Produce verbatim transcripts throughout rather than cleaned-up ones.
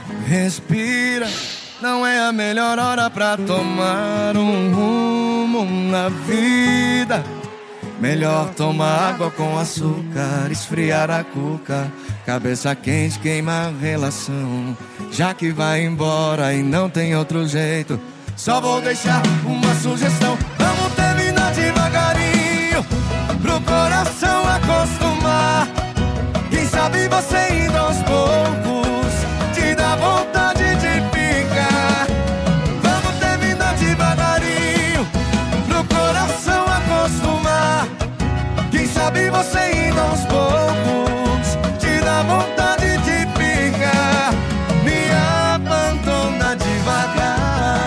Respira, não é a melhor hora pra tomar um rumo na vida. Melhor tomar água com açúcar, esfriar a cuca. Cabeça quente queima a relação, já que vai embora e não tem outro jeito. Só vou deixar uma sugestão: vamos terminar devagarinho, pro coração acostumar. Quem sabe você indo aos poucos te dá vontade de ficar. Vamos terminar devagarinho, pro coração acostumar. Quem sabe você indo aos poucos te dá vontade de ficar. Me abandona devagar.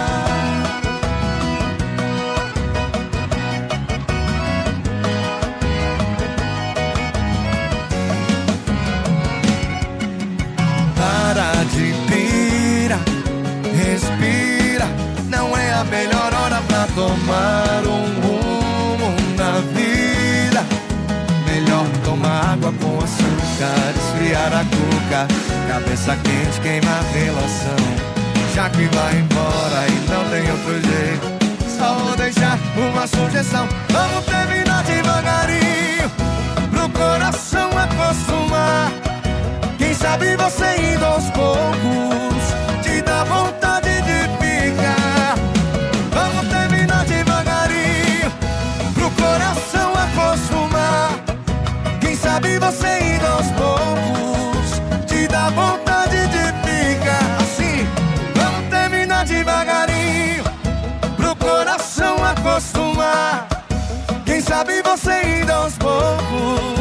Para de pira, respira. Não é a melhor hora pra tomar um rumo na vida. Melhor tomar água com açúcar, esfriar a cuca. Cabeça quente queima a relação, já que vai embora e não tem outro jeito. Só vou deixar uma sugestão: vamos terminar devagarinho, pro coração acostumar. Quem sabe você indo aos poucos te dá vontade de ficar. Vamos terminar devagarinho, pro coração acostumar. Quem sabe você indo aos poucos te dá vontade de ficar. Assim, vamos terminar devagarinho, pro coração acostumar. Quem sabe você indo aos poucos